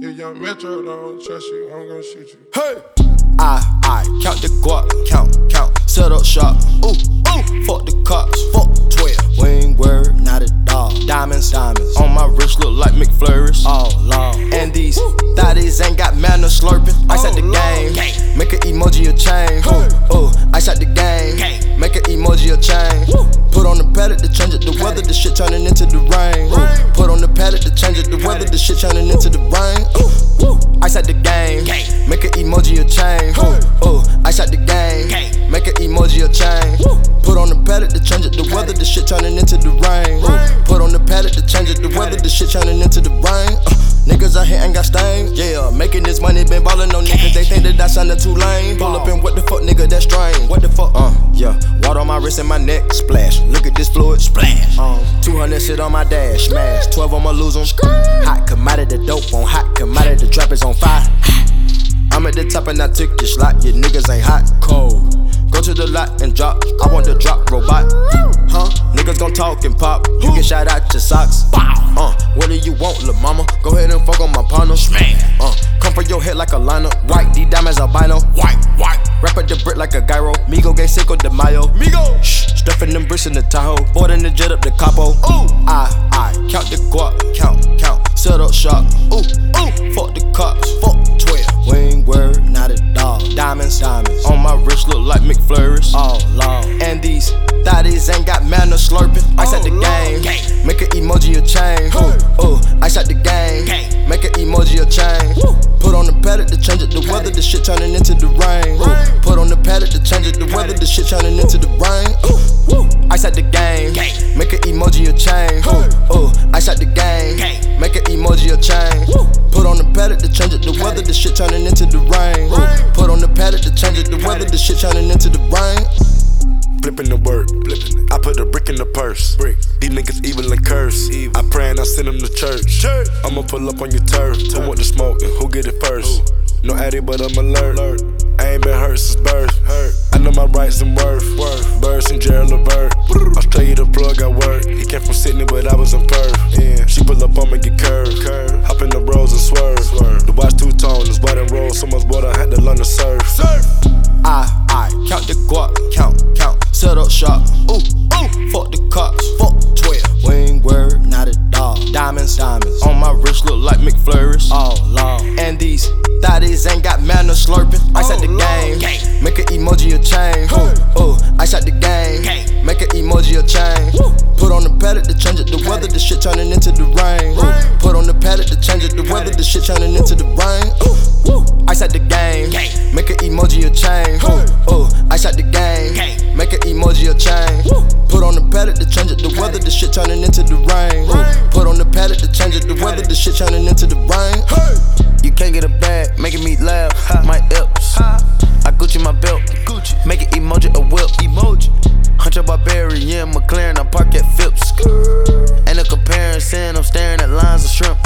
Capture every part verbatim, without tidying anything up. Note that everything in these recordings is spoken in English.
You young Metro, don't trust you, I'm gon' shoot you. Hey! I, I count the guap, count, count, set up shop. Ooh, ooh, fuck the cops, fuck twelve. We ain't worried, not at all. Diamonds, diamonds on my wrist look like McFlurries. All long. And these thotties ain't got manners slurping. Ice at the game, make an emoji a chain. Ooh, ooh, ice at the game, make an emoji a chain. Put on the pallet to change it, the weather, the shit turning into the rain. Ooh, put on the pallet to change it, the weather, the shit turning into the rain. Ooh, ooh, ice at the game, make an emoji a chain. Ooh, ooh, ice at the game, make an emoji a chain. Put on the pallet to change it, the weather, the shit turning into the rain. Ooh, put on the pallet to change it, the weather, the shit turning into the rain. Uh, niggas out here ain't got stains. Yeah, making this money, been ballin' on niggas. They think that I sounded too lame. Pull up and what the fuck, nigga, that's strange. What the fuck? Uh, yeah, water on my wrist and my neck, splash. Look at this fluid, splash. Um, two hundred shit on my dash, smash. twelve I'ma lose 'em. Hot commodity, dope on hot commodity, the trap is on fire. I'm at the top and I took your slot. Your niggas ain't hot, cold. Go to the lot and drop. I want the drop robot. Huh? Niggas gon' talk and pop. You get shot out your socks. Uh, what do you want, lil' mama? Go ahead and fuck on my partner. Uh, come for your head like a liner. White, these diamonds albino. White, white. Wrap up the brick like a gyro. Migo get Cinco de Mayo. Migo. Shh, stuffing them bricks in the Tahoe. Boarding the jet up the capo. Ooh, I, I count the guap, count, count. Set up shop. Ooh, ooh, fuck the cops. Fuck twelve. We ain't worried, not at all. Diamonds, diamonds on my wrist look like McFlurries. All long. And these thotties ain't got manners slurping. Ice at the game, make an emoji a chain. Ooh, ooh, ice at the game, make an emoji a chain. Put on the pallet to change it, the weather, the shit turning into the rain. Ooh, put on the pallet to change it, the weather, the shit turning into the rain. Ooh, ooh, ice at the game, make an emoji a chain. Ooh, ooh, ice at the game, make an emoji a chain. Put on the pallet to change it, the weather, the shit turning into the rain. Ooh, put on the pallet to change it, the weather, the shit turning into the rain. Flipping the work, flipping it. I put a brick in the purse. Brick. These niggas evil and curse. Evil. I pray and I send them to church. church. I'ma pull up on your turf. turf. Who want the smoke and who get it first? Ooh. No addy, but I'm alert. alert. I ain't been hurt since birth. Hurt. I know my rights and worth. worth. Birds and Gerald Levert. Australia the plug I work. He came from Sydney, but I was in Perth. Yeah. She pull up on me, get curved. curved. Hop in the rolls and swerve. swerve. The watch two tone, is white and roll. So much water, I had to learn to surf. surf. I, I count the guap, count, count. Set up shop. Ooh, ooh, fuck the cops. Fuck twelve. We ain't worried, not at all. Diamonds, diamonds on my wrist look like McFlurries. All long. And these thotties ain't got manners slurping. Ice at the game, make an emoji a chain. Ooh, ooh, ice at the game, make an emoji a chain. Put on the pallet to change it, the weather, the shit turning into the rain. Ooh, put on the pallet to change it, the weather, the shit turning into the rain. Ooh, ooh, ice at the game, make an emoji a chain. Ooh, ooh, ice at the game, make an emoji a chain. Put on the pallet to change it, the weather, the shit turning into the rain. Ooh, put on the pallet to change it, the weather, the shit turning into the rain. You can't get a bag, making me laugh. My Epps, I Gucci my belt. Make an emoji a whip. Emoji. Hunter Barbarian, McLaren, I park at Phipps. Ain't no comparison, I'm staring at lines of shrimp.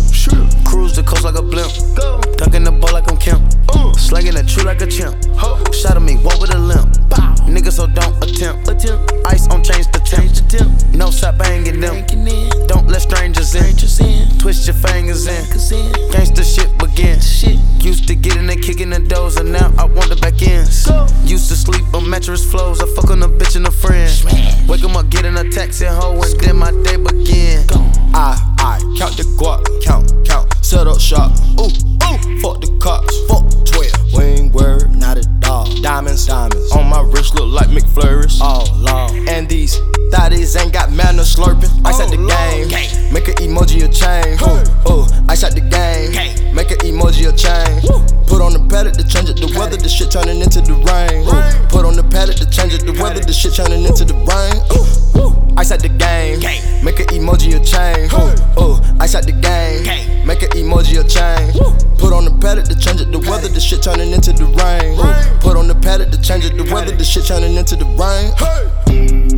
Cruise the coast like a blimp. Dunking the ball like I'm Kemp. Slanging the tree like a chimp. Shot at me, walk with a limp. Niggas, so don't attempt. Ice on change the temp. No stop banging them. Don't let strangers in. Twist your fingers in. Gangsta shit begin. Used to getting and kicking the doors, and now I want the back ends. Used to sleep on mattress floors. I fuck on a bitch and a friend. Wake 'em up, get in a taxi hoe, and then my day begin. I, I count the guap, count, count. Set up shop. Ooh, ooh, fuck the cops. Fuck twelve. We ain't worried, not at all. Diamonds, diamonds on my wrist look like McFlurries. All long. And these thotties ain't got manners slurping. Ice at the game, make an emoji a chain. Ooh, ooh, ice at the game, make an emoji a chain. Put on the pallet to change it, the weather, the shit turning into the rain. Ooh, put on the pallet to change it, the weather, the shit turning into the rain. Ooh, ooh, ice at the game, make an emoji a chain. Ooh, ooh, ice at the game, make an emoji a chain. Put on the pallet to change it, the weather, the shit turning into the rain. Ooh, put on the pallet to change it, the weather, the shit turning into the rain.